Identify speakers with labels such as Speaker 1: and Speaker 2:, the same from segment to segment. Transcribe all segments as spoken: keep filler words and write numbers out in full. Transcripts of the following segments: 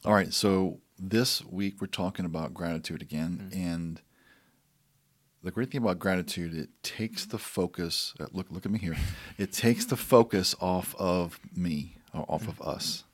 Speaker 1: All right, so this week we're talking about gratitude again,
Speaker 2: Mm.
Speaker 1: and the great thing about gratitude, it takes the focus. uh, Look, look at me here. It takes the focus off of me or off
Speaker 2: Mm.
Speaker 1: of us.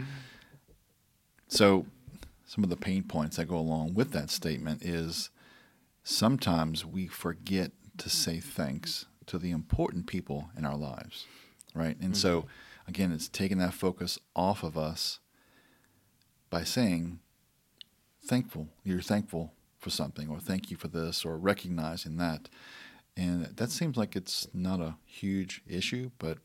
Speaker 1: So, some of the pain points that go along with that statement is sometimes we forget to say thanks to the important people in our lives, right? And
Speaker 2: Mm-hmm.
Speaker 1: so, again, it's taking that focus off of us by saying thankful. You're thankful for something, or thank you for this, or recognizing that. And that seems like it's not a huge issue, but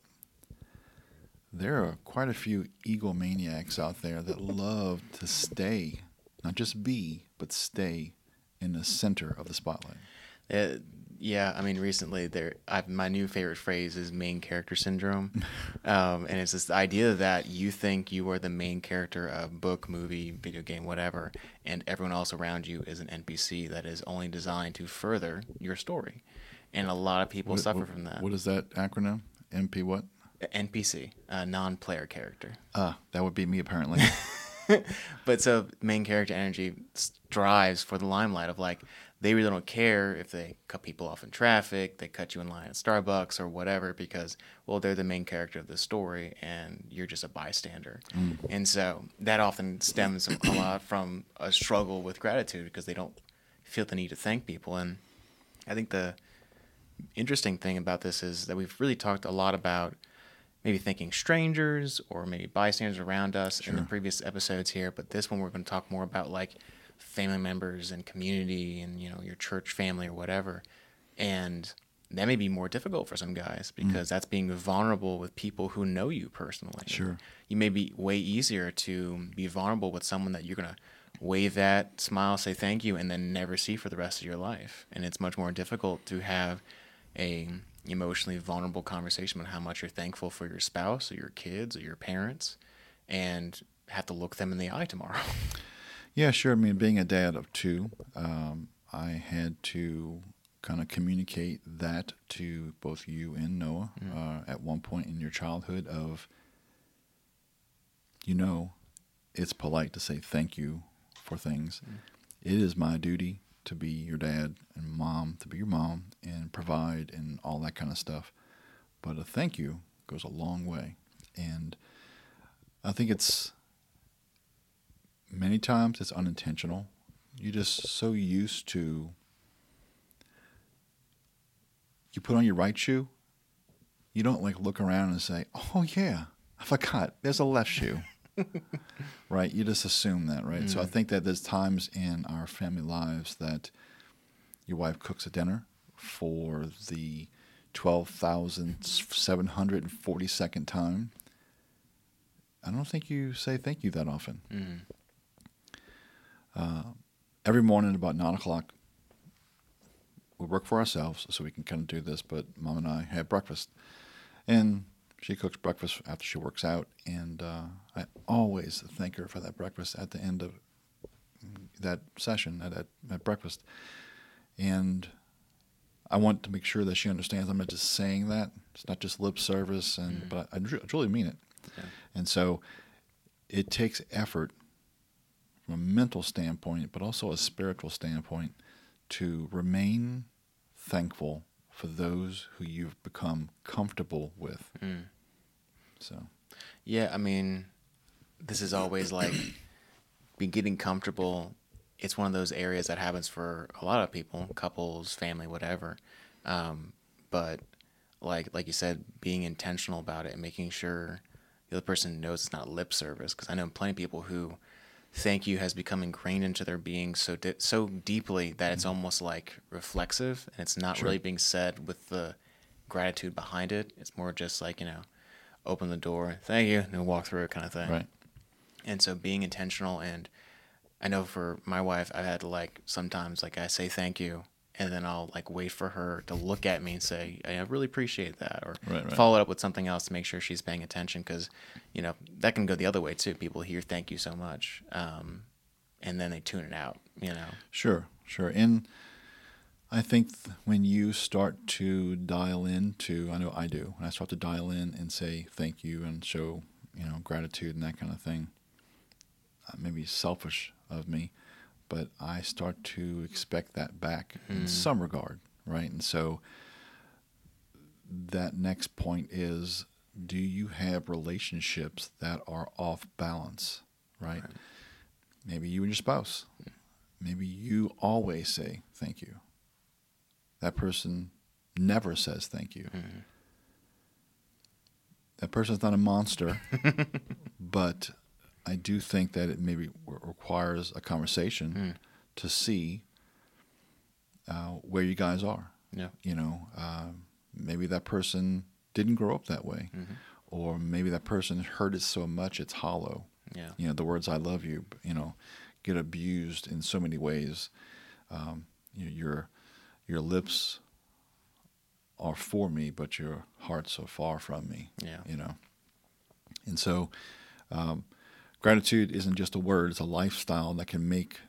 Speaker 1: there are quite a few egomaniacs out there that love to stay, not just be, but stay in the center of the spotlight.
Speaker 2: Uh, yeah, I mean, recently there, I've, my new favorite phrase is main character syndrome, um, and it's this idea that you think you are the main character of book, movie, video game, whatever, and everyone else around you is an N P C that is only designed to further your story, and a lot of people
Speaker 1: What,
Speaker 2: suffer
Speaker 1: what,
Speaker 2: from that.
Speaker 1: what is that acronym? M P what?
Speaker 2: N P C, a non-player character.
Speaker 1: Ah, that would be me apparently.
Speaker 2: But so main character energy strives for the limelight of like they really don't care if they cut people off in traffic, they cut you in line at Starbucks or whatever because well they're the main character of the story and you're just a bystander.
Speaker 1: Mm,
Speaker 2: And so that often stems a lot from a struggle with gratitude because they don't feel the need to thank people. And I think the interesting thing about this is that we've really talked a lot about maybe thanking strangers or maybe bystanders around us in the
Speaker 1: sure.
Speaker 2: previous episodes here, but this one we're going to talk more about like family members and community and you know your church family or whatever. And that may be more difficult for some guys
Speaker 1: Mm,
Speaker 2: because that's being vulnerable with people who know you personally.
Speaker 1: sure.
Speaker 2: You may be way easier to be vulnerable with someone that you're going to wave at, smile, say thank you, and then never see for the rest of your life. And it's much more difficult to have a emotionally vulnerable conversation about how much you're thankful for your spouse or your kids or your parents and have to look them in the eye tomorrow.
Speaker 1: Yeah, sure. I mean, being a dad of two, um, I had to kind of communicate that to both you and Noah
Speaker 2: Mm.
Speaker 1: uh, at one point in your childhood of, you know, it's polite to say thank you for things.
Speaker 2: Mm.
Speaker 1: It is my duty to be your dad and mom to be your mom and provide and all that kind of stuff. But a thank you goes a long way. And I think it's many times it's unintentional. You're just so used to, you put on your right shoe, you don't like look around and say, oh yeah, I forgot, there's a left shoe. Right? You just assume that, right? So I
Speaker 2: Mm.
Speaker 1: think that there's times in our family lives that your wife cooks a dinner for the twelve thousand seven hundred forty-second time. I don't think you say thank you that often.
Speaker 2: Mm.
Speaker 1: Uh, every morning about nine o'clock, we work for ourselves, so we can kind of do this, but mom and I have breakfast. And she cooks breakfast after she works out, and uh, I always thank her for that breakfast at the end of that session, at, at, at breakfast. And I want to make sure that she understands I'm not just saying that. It's not just lip service, and
Speaker 2: Mm.
Speaker 1: but I, I truly mean it.
Speaker 2: Yeah.
Speaker 1: And so it takes effort from a mental standpoint, but also a spiritual standpoint, to remain thankful for those who you've become comfortable with.
Speaker 2: Mm.
Speaker 1: So,
Speaker 2: Yeah, I mean, this is always like be getting comfortable. It's one of those areas that happens for a lot of people, couples, family, whatever. Um, but like like you said, being intentional about it and making sure the other person knows it's not lip service. Because I know plenty of people who thank you has become ingrained into their being so di- so deeply that it's
Speaker 1: mhm,
Speaker 2: almost like reflexive, and it's not
Speaker 1: sure,
Speaker 2: really being said with the gratitude behind it. It's more just like you know, open the door, thank you, and walk through it kind of thing.
Speaker 1: right,
Speaker 2: And so being intentional, and I know for my wife, I've had to like sometimes like I say thank you, and then I'll like wait for her to look at me and say I really appreciate that, or
Speaker 1: right, right.
Speaker 2: follow it up with something else to make sure she's paying attention because you know that can go the other way too. People hear thank you so much, um, and then they tune it out. You know.
Speaker 1: Sure, sure. And I think th- when you start to dial into, I know I do, when I start to dial in and say thank you and show, you know, gratitude and that kind of thing, maybe selfish of me, but I start to expect that back
Speaker 2: Mm.
Speaker 1: in some regard, right? And so that next point is, do you have relationships that are off balance, right?
Speaker 2: Right.
Speaker 1: Maybe you and your spouse. Maybe you always say thank you. That person never says thank you.
Speaker 2: Mm.
Speaker 1: That person's not a monster, but I do think that it maybe w- requires a conversation
Speaker 2: Mm.
Speaker 1: to see uh, where you guys are.
Speaker 2: Yeah.
Speaker 1: You know, um, maybe that person didn't grow up that way,
Speaker 2: Mhm.
Speaker 1: or maybe that person heard it so much it's hollow.
Speaker 2: Yeah.
Speaker 1: You know, the words "I love you," you know, get abused in so many ways. Um, you know, your your lips are for me, but your heart's so far from me.
Speaker 2: Yeah.
Speaker 1: You know, and so um, gratitude isn't just a word; it's a lifestyle that can make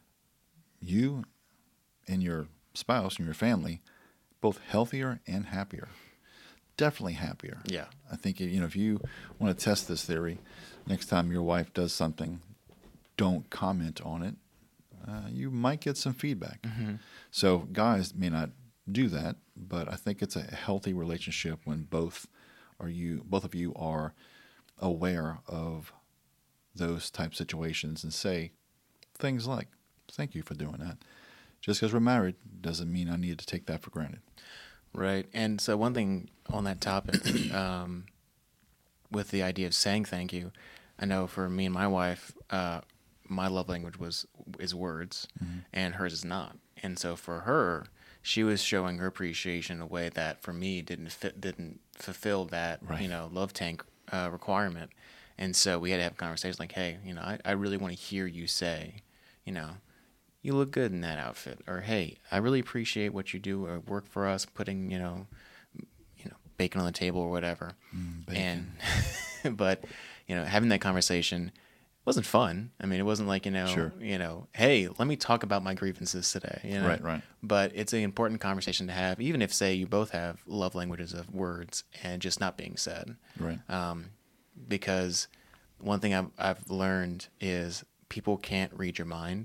Speaker 1: you and your spouse and your family both healthier and happier. Definitely happier.
Speaker 2: Yeah.
Speaker 1: I think you know if you want to test this theory, next time your wife does something, don't comment on it. Uh, you might get some feedback.
Speaker 2: Mm-hmm.
Speaker 1: So guys may not do that, but I think it's a healthy relationship when both are you both of you are aware of those type situations and say things like, "Thank you for doing that." Just because we're married doesn't mean I need to take that for granted.
Speaker 2: Right. And so one thing on that topic, um, with the idea of saying thank you, I know for me and my wife, uh, my love language was is words,
Speaker 1: Mm-hmm.
Speaker 2: and hers is not. And so for her, she was showing her appreciation in a way that for me didn't fit, didn't fulfill that
Speaker 1: Right.
Speaker 2: you know love tank uh, requirement. And so we had to have conversations like, hey, you know, I, I really want to hear you say, you know, you look good in that outfit, or hey, I really appreciate what you do or work for us, putting you know, you know, bacon on the table or whatever.
Speaker 1: Mm, bacon.
Speaker 2: And but you know, having that conversation wasn't fun. I mean, it wasn't like you know,
Speaker 1: Sure.
Speaker 2: you know, hey, let me talk about my grievances today. You know?
Speaker 1: Right, right.
Speaker 2: But it's an important conversation to have, even if say you both have love languages of words and just not being said.
Speaker 1: Right.
Speaker 2: Um, because one thing I've I've learned is people can't read your mind.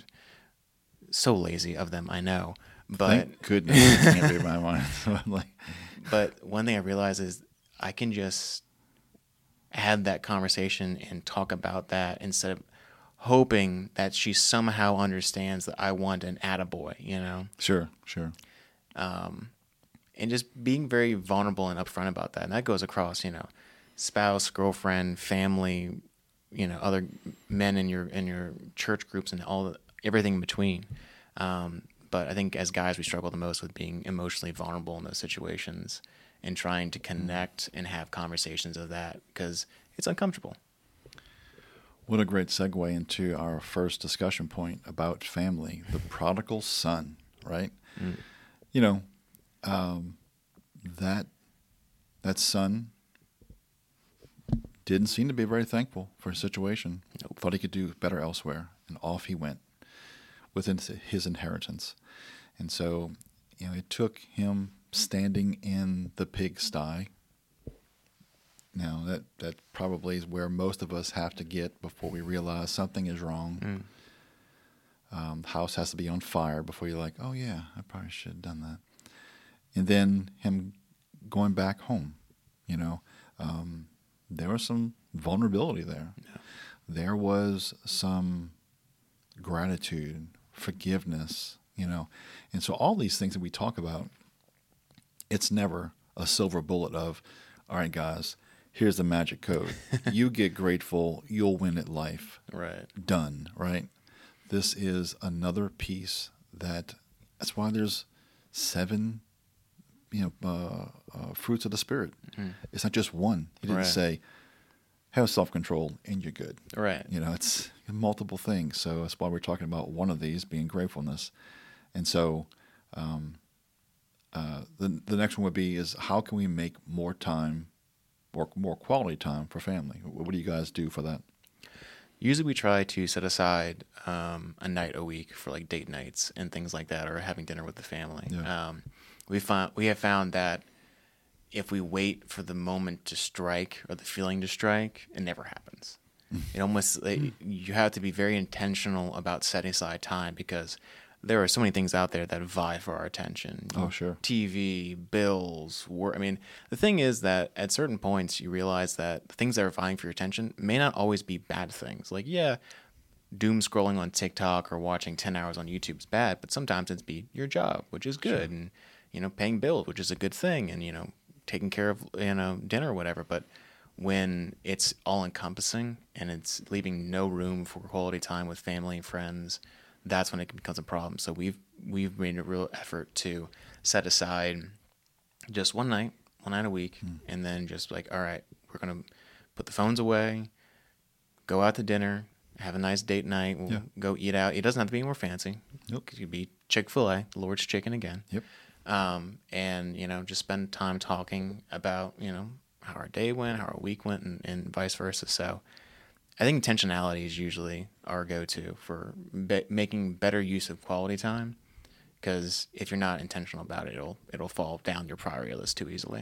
Speaker 2: So lazy of them, I know. But
Speaker 1: Thank goodness you can't read my mind. So I'm like,
Speaker 2: but one thing I realize is I can just have that conversation and talk about that instead of hoping that she somehow understands that I want an attaboy, you know?
Speaker 1: sure, sure.
Speaker 2: Um, and just being very vulnerable and upfront about that. And that goes across, you know, spouse, girlfriend, family, you know, other men in your in your church groups and all the, everything in between. Um, but I think as guys, we struggle the most with being emotionally vulnerable in those situations and trying to connect and have conversations of that because it's uncomfortable.
Speaker 1: What a great segue into our first discussion point about family, the prodigal son, right?
Speaker 2: Mm.
Speaker 1: You know, um, that that son didn't seem to be very thankful for his situation.
Speaker 2: Nope.
Speaker 1: Thought he could do better elsewhere, and off he went with his inheritance. And so, you know, it took him standing in the pigsty. Now, that, that probably is where most of us have to get before we realize something is wrong.
Speaker 2: Mm.
Speaker 1: Um, the house has to be on fire before you're like, oh, yeah, I probably should have done that. And then him going back home, you know, um, there was some vulnerability there.
Speaker 2: Yeah.
Speaker 1: There was some gratitude, forgiveness, you know. And so all these things that we talk about, it's never a silver bullet of, all right, guys, here's the magic code. You get grateful, you'll win at life.
Speaker 2: Right.
Speaker 1: Done, right? This is another piece that, that's why there's seven, you know, uh, uh, fruits of the Spirit.
Speaker 2: Mm.
Speaker 1: It's not just one. He didn't
Speaker 2: Right.
Speaker 1: say, have self-control and you're good.
Speaker 2: Right.
Speaker 1: You know, it's multiple things. So that's why we're talking about one of these being gratefulness. And so um, uh, the the next one would be is how can we make more time or more quality time for family? What do you guys do for that?
Speaker 2: Usually we try to set aside um, a night a week for like date nights and things like that, or having dinner with the family.
Speaker 1: Yeah.
Speaker 2: Um, we found we have found that if we wait for the moment to strike or the feeling to strike, it never happens. It almost like, you have to be very intentional about setting aside time because there are so many things out there that vie for our attention.
Speaker 1: Oh, sure.
Speaker 2: T V, bills, work. I mean, the thing is that at certain points you realize that the things that are vying for your attention may not always be bad things. Like, yeah, doom scrolling on TikTok or watching ten hours on YouTube is bad, but sometimes it's be your job, which is good, sure. And you know, paying bills, which is a good thing, and you know, taking care of you know dinner or whatever. But when it's all encompassing and it's leaving no room for quality time with family and friends, that's when it becomes a problem. So we've we've made a real effort to set aside just one night, one night a week, mm. and then just like, all right, we're gonna put the phones away, go out to dinner, have a nice date night. We'll yeah. go eat out. It doesn't have to be more fancy.
Speaker 1: Nope.
Speaker 2: It could be Chick-fil-A, the Lord's Chicken again.
Speaker 1: Yep.
Speaker 2: Um, and you know, just spend time talking about you know how our day went, how our week went, and, and vice versa. So I think intentionality is usually our go-to for be- making better use of quality time. Because if you're not intentional about it, it'll it'll fall down your priority list too easily.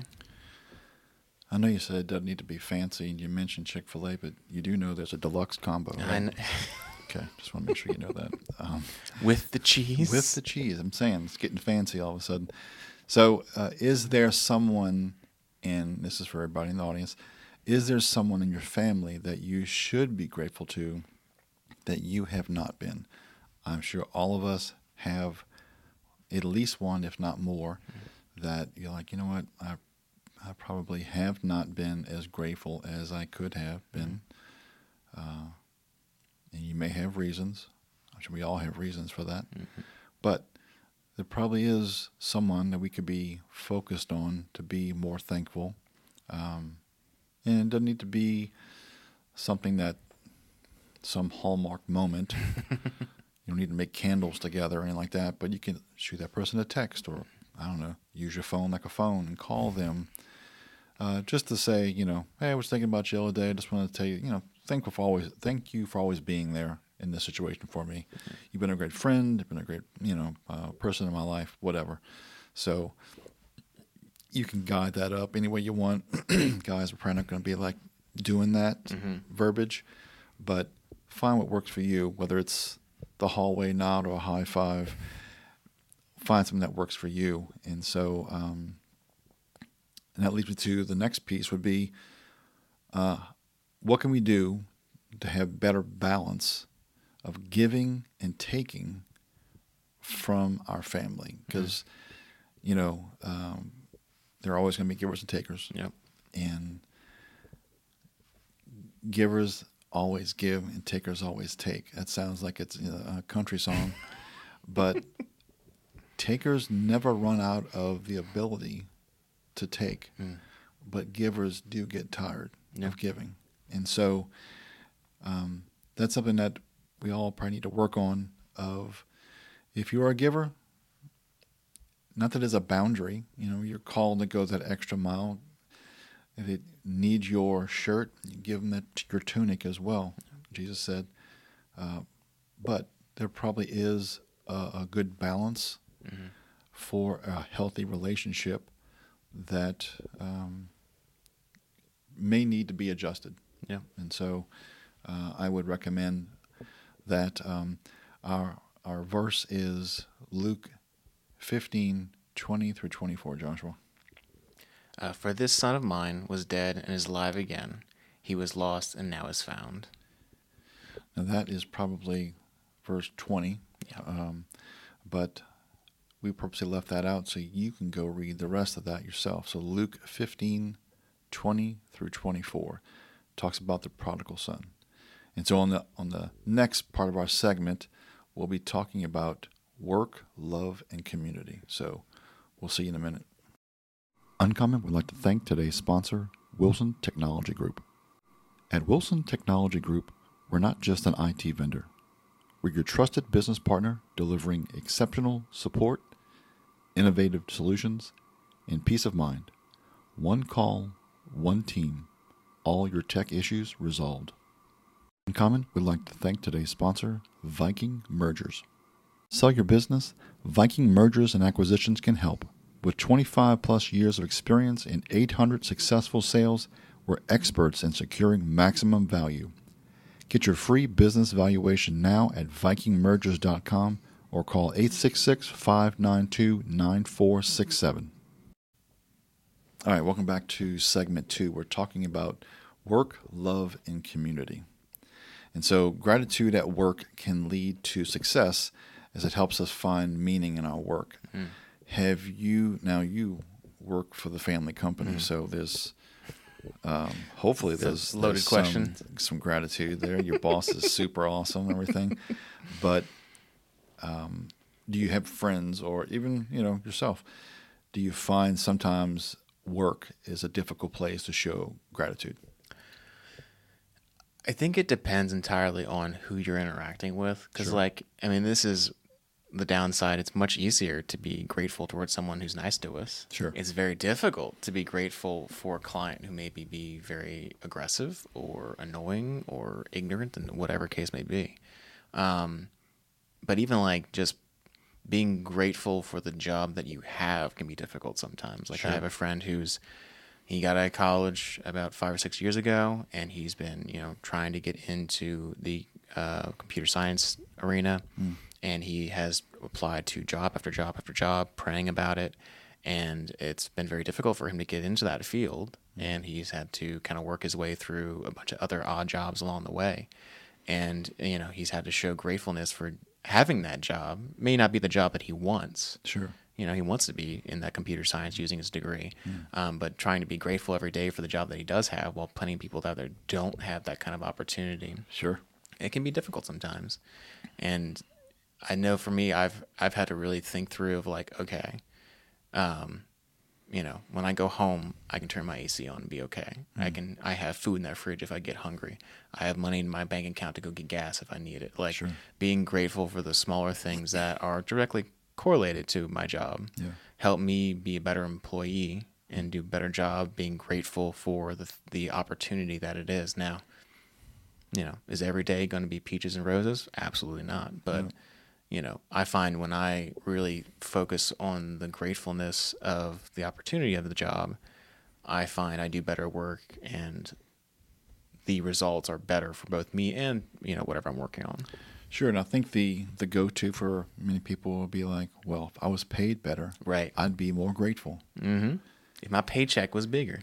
Speaker 1: I know you said it doesn't need to be fancy, and you mentioned Chick-fil-A, but you do know there's a deluxe combo, right? I kn- okay, just want to make sure you know that. Um,
Speaker 2: with the cheese?
Speaker 1: With the cheese. I'm saying it's getting fancy all of a sudden. So uh, is there someone, and this is for everybody in the audience, is there someone in your family that you should be grateful to that you have not been? I'm sure all of us have at least one, if not more, mm-hmm. that you're like, you know what, I I probably have not been as grateful as I could have been. Mm-hmm. Uh, and you may have reasons. I'm sure we all have reasons for that. Mm-hmm. But there probably is someone that we could be focused on to be more thankful. Um, and it doesn't need to be something that some hallmark moment. You don't need to make candles together or anything like that, but you can shoot that person a text or, I don't know, use your phone like a phone and call them. Uh, just to say, you know, hey, I was thinking about you the other day. I just wanted to tell you, you know, thank you for always, thank you for always being there in this situation for me. Mm-hmm. You've been a great friend. You've been a great, you know, uh, person in my life, whatever. So you can guide that up any way you want. Guys, we're probably not going to be like doing that mm-hmm. verbiage, but find what works for you, whether it's the hallway nod or a high five. Find something that works for you. And so, um, and that leads me to the next piece would be, uh, what can we do to have better balance of giving and taking from our family? Because, mm-hmm. you know, um, there are always going to be givers and takers.
Speaker 2: Yep.
Speaker 1: And givers always give and takers always take. That sounds like it's you know, a country song. But takers never run out of the ability to take, mm. but givers do get tired yeah. of giving. And so um, that's something that we all probably need to work on of if you are a giver, not that it's a boundary, you know, you're called to go that extra mile. If it needs your shirt, you give them that, your tunic as well, Jesus said. Uh, but there probably is a, a good balance mm-hmm. for a healthy relationship that um, may need to be adjusted.
Speaker 2: Yeah.
Speaker 1: And so uh, I would recommend that um, our our verse is Luke fifteen, twenty through twenty-four, Joshua.
Speaker 2: Uh, For this son of mine was dead and is alive again. He was lost and now is found.
Speaker 1: Now that is probably verse twenty.
Speaker 2: Yeah.
Speaker 1: Um, but we purposely left that out so you can go read the rest of that yourself. So Luke fifteen, twenty through twenty-four talks about the prodigal son. And so on the on the next part of our segment, we'll be talking about work, love, and community. So we'll see you in a minute. Uncommon would like to thank today's sponsor, Wilson Technology Group. At Wilson Technology Group, we're not just an I T vendor. We're your trusted business partner delivering exceptional support, innovative solutions, and peace of mind. One call, one team, all your tech issues resolved. Uncommon would like to thank today's sponsor, Viking Mergers. Sell your business? Viking Mergers and Acquisitions can help. With twenty-five plus years of experience and eight hundred successful sales, we're experts in securing maximum value. Get your free business valuation now at viking mergers dot com or call eight six six, five nine two, nine four six seven. All right, welcome back to segment two. We're talking about work, love, and community. And so gratitude at work can lead to success as it helps us find meaning in our work. Mm. Have you, now you work for the family company, mm. so there's, um, hopefully there's,
Speaker 2: a loaded
Speaker 1: there's
Speaker 2: question.
Speaker 1: Some, some gratitude there. Your boss is super awesome and everything. But um, do you have friends or even, you know, yourself, do you find sometimes work is a difficult place to show gratitude?
Speaker 2: I think it depends entirely on who you're interacting with. Because,
Speaker 1: Sure.
Speaker 2: like, I mean, this is the downside. It's much easier to be grateful towards someone who's nice to us.
Speaker 1: Sure.
Speaker 2: It's very difficult to be grateful for a client who maybe be very aggressive or annoying or ignorant, and whatever case may be. Um, but even, like, just being grateful for the job that you have can be difficult sometimes. Like,
Speaker 1: Sure.
Speaker 2: I have a friend who's He got out of college about five or six years ago, and he's been, you know, trying to get into the uh, computer science arena. Mm. And he has applied to job after job after job, praying about it. And it's been very difficult for him to get into that field. Mm. And he's had to kind of work his way through a bunch of other odd jobs along the way. And, you know, he's had to show gratefulness for having that job. May not be the job that he wants.
Speaker 1: Sure.
Speaker 2: You know, he wants to be in that computer science using his degree, mm. um, but trying to be grateful every day for the job that he does have, while plenty of people out there don't have that kind of opportunity.
Speaker 1: Sure.
Speaker 2: It can be difficult sometimes. And I know for me, I've I've had to really think through of like, okay, um, you know, when I go home, I can turn my A C on and be okay. Mm. I can I have food in that fridge if I get hungry. I have money in my bank account to go get gas if I need it. Like
Speaker 1: sure.
Speaker 2: being grateful for the smaller things that are directly correlated to my job,
Speaker 1: yeah.
Speaker 2: help me be a better employee and do a better job being grateful for the the opportunity that it is. Now, you know, is every day going to be peaches and roses? Absolutely not. But, yeah. you know, I find when I really focus on the gratefulness of the opportunity of the job, I find I do better work and the results are better for both me and, you know, whatever I'm working on.
Speaker 1: Sure, and I think the, the go-to for many people will be like, well, if I was paid better,
Speaker 2: right,
Speaker 1: I'd be more grateful.
Speaker 2: Mm-hmm. If my paycheck was bigger.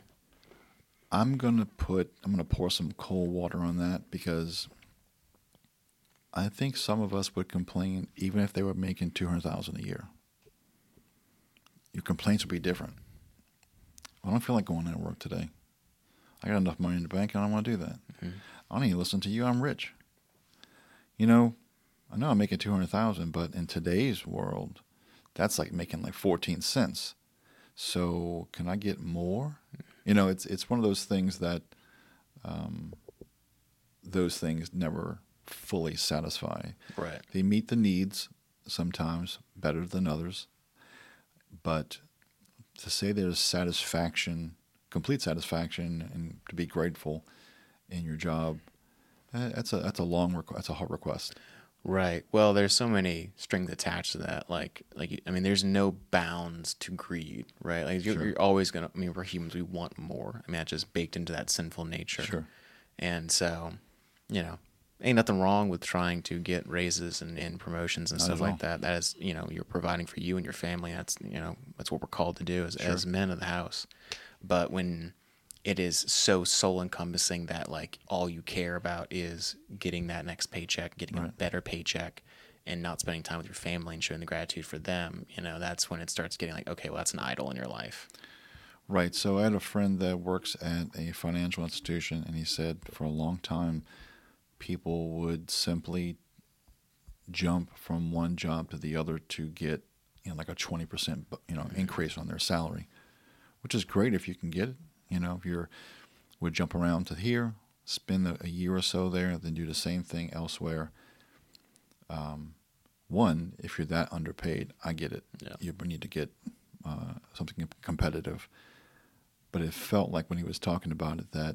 Speaker 1: I'm going to put, I'm going to pour some cold water on that because I think some of us would complain even if they were making two hundred thousand dollars a year. Your complaints would be different. I don't feel like going into work today. I got enough money in the bank, and I don't want to do that. Mm-hmm. I don't need to listen to you. I'm rich. You know, I know I'm making two hundred thousand dollars, but in today's world, that's like making like fourteen cents. So can I get more? You know, it's it's one of those things that um, those things never fully satisfy.
Speaker 2: Right.
Speaker 1: They meet the needs sometimes better than others, but to say there's satisfaction, complete satisfaction, and to be grateful in your job, that's a that's a long requ- that's a hard request.
Speaker 2: Right. Well, there's so many strings attached to that. Like, like I mean, there's no bounds to greed, right? Like, you're,
Speaker 1: Sure.
Speaker 2: you're always gonna. I mean, we're humans. We want more. I mean, that's just baked into that sinful nature.
Speaker 1: Sure.
Speaker 2: And so, you know, ain't nothing wrong with trying to get raises and, and promotions and
Speaker 1: Not
Speaker 2: stuff
Speaker 1: at all.
Speaker 2: like that. That is, you know, you're providing for you and your family. That's, you know, that's what we're called to do as
Speaker 1: Sure.
Speaker 2: as men of the house. But when it is so soul encompassing that like all you care about is getting that next paycheck, getting
Speaker 1: Right.
Speaker 2: a better paycheck, and not spending time with your family and showing the gratitude for them, you know, that's when it starts getting like, okay, well, that's an idol in your life.
Speaker 1: Right. So I had a friend that works at a financial institution, and he said for a long time, people would simply jump from one job to the other to get, you know, like a twenty percent, you know, increase on their salary, which is great if you can get it. You know, if you're would jump around to here, spend a, a year or so there, then do the same thing elsewhere. Um, one, if you're that underpaid, I get it.
Speaker 2: Yeah.
Speaker 1: You need to get uh, something competitive. But it felt like when he was talking about it that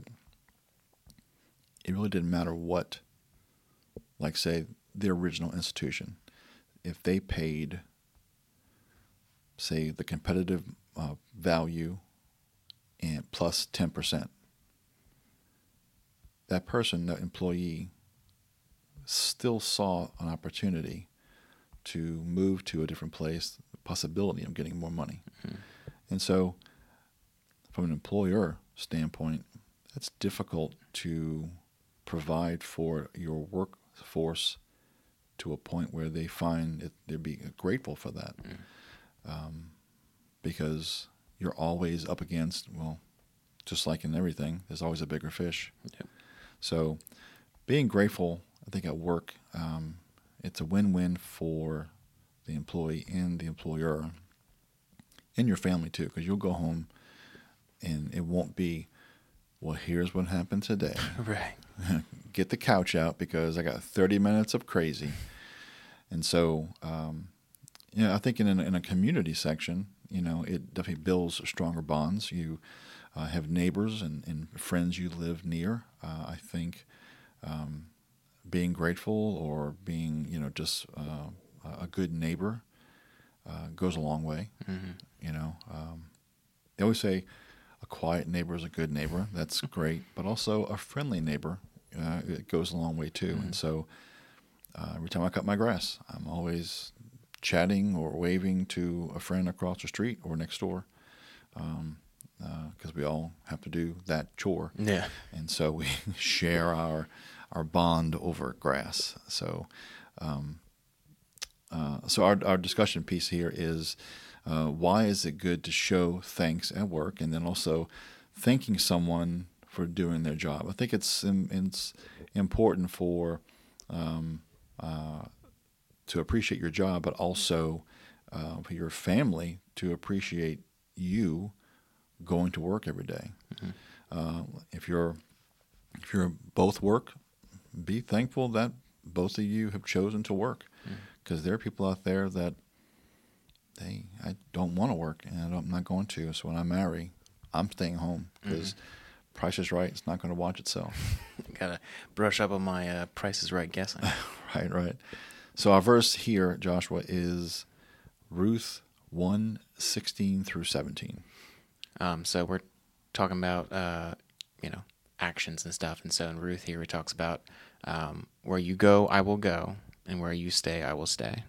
Speaker 1: it really didn't matter what, like say, the original institution, if they paid, say, the competitive uh, value and plus ten percent, that person, that employee, still saw an opportunity to move to a different place, the possibility of getting more money. Mm-hmm. And so from an employer standpoint, it's difficult to provide for your workforce to a point where they find it, they'd be grateful for that. Mm. Um, because you're always up against, well, just like in everything, there's always a bigger fish. Yep. So being grateful, I think at work, um, it's a win-win for the employee and the employer, and your family too, because you'll go home and it won't be, well, here's what happened today.
Speaker 2: Right.
Speaker 1: Get the couch out because I got thirty minutes of crazy. And so, um, you know, I think in a, in a community section, you know, it definitely builds stronger bonds. You uh, have neighbors and, and friends you live near. Uh, I think um, being grateful or being, you know, just uh, a good neighbor uh, goes a long way. Mm-hmm. You know, um, they always say a quiet neighbor is a good neighbor. That's great. But also a friendly neighbor, uh, it goes a long way too. Mm-hmm. And so uh, every time I cut my grass, I'm always chatting or waving to a friend across the street or next door, um, because uh, we all have to do that chore.
Speaker 2: Yeah.
Speaker 1: And so we share our our bond over grass. So, um, uh, so our our discussion piece here is uh, why is it good to show thanks at work, and then also thanking someone for doing their job. I think it's it's important for um, uh, to appreciate your job, but also uh, for your family to appreciate you going to work every day. Mm-hmm. Uh, if you're if you're both work, be thankful that both of you have chosen to work, because mm-hmm. there are people out there that they I don't want to work and I don't, I'm not going to. So when I marry, I'm staying home because mm-hmm. Price is Right. It's not going to watch itself.
Speaker 2: Gotta brush up on my uh, Price is Right guessing.
Speaker 1: Right, right. So our verse here, Joshua, is Ruth one sixteen through seventeen.
Speaker 2: Um, so we're talking about, uh, you know, actions and stuff. And so in Ruth here, it talks about um, where you go, I will go, and where you stay, I will stay.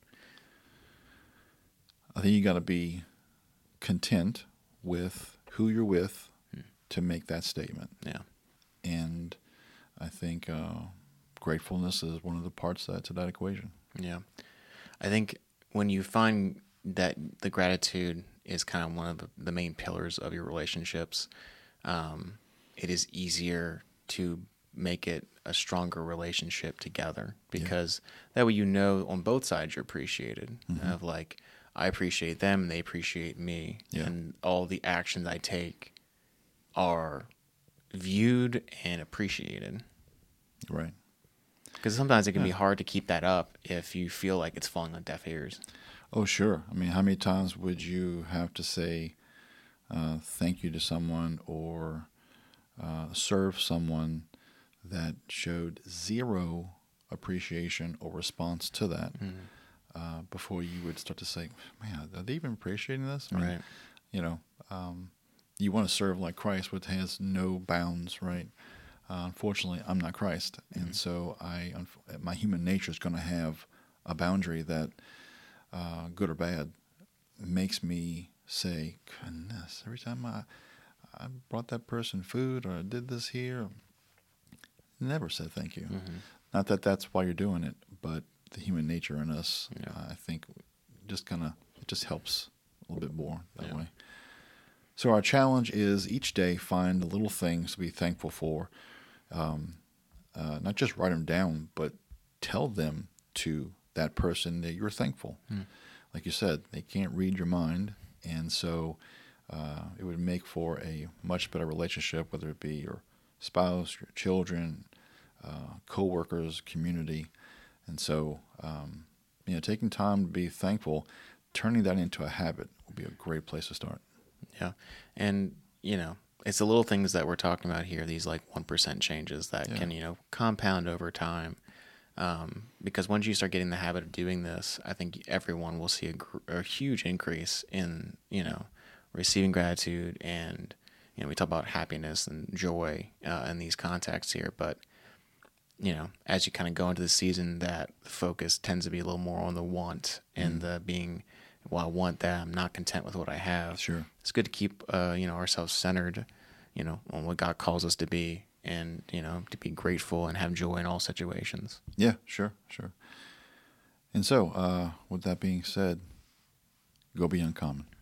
Speaker 1: I think you got to be content with who you're with hmm. to make that statement.
Speaker 2: Yeah.
Speaker 1: And I think uh, gratefulness is one of the parts that, to that equation.
Speaker 2: Yeah. I think when you find that the gratitude is kind of one of the, the main pillars of your relationships, um, it is easier to make it a stronger relationship together, because yeah. that way you know on both sides you're appreciated. Mm-hmm. Of like, I appreciate them and they appreciate me, yeah. and all the actions I take are viewed and appreciated.
Speaker 1: Right.
Speaker 2: Because sometimes it can
Speaker 1: yeah.
Speaker 2: be hard to keep that up if you feel like it's falling on deaf ears.
Speaker 1: Oh, sure. I mean, how many times would you have to say uh, thank you to someone or uh, serve someone that showed zero appreciation or response to that mm-hmm. uh, before you would start to say, man, are they even appreciating this? I mean,
Speaker 2: right.
Speaker 1: You know, um, you want to serve like Christ, which has no bounds, right? Uh, unfortunately, I'm not Christ, mm-hmm. and so I, my human nature is going to have a boundary that, uh, good or bad, makes me say, goodness, every time I, I brought that person food or I did this here, never said thank you. Mm-hmm. Not that that's why you're doing it, but the human nature in us, yeah. uh, I think, just kind of, it just helps a little bit more that yeah. way. So our challenge is each day find the little things to be thankful for. Um, uh, not just write them down, but tell them to that person that you're thankful. Hmm. Like you said, they can't read your mind, and so uh, it would make for a much better relationship, whether it be your spouse, your children, uh, co-workers, community. And so, um, you know, taking time to be thankful, turning that into a habit would be a great place to start.
Speaker 2: Yeah, and, you know, it's the little things that we're talking about here, these like one percent changes that yeah. can, you know, compound over time. Um, because once you start getting the habit of doing this, I think everyone will see a, gr- a huge increase in, you know, receiving gratitude. And, you know, we talk about happiness and joy uh, in these contexts here, but you know, as you kind of go into the season, that focus tends to be a little more on the want and the being, well, I want that. I'm not content with what I have.
Speaker 1: Sure.
Speaker 2: It's good to keep, uh, you know, ourselves centered, you know, on what God calls us to be, and, you know, to be grateful and have joy in all situations.
Speaker 1: Yeah, sure, sure. And so, uh, with that being said, go be uncommon.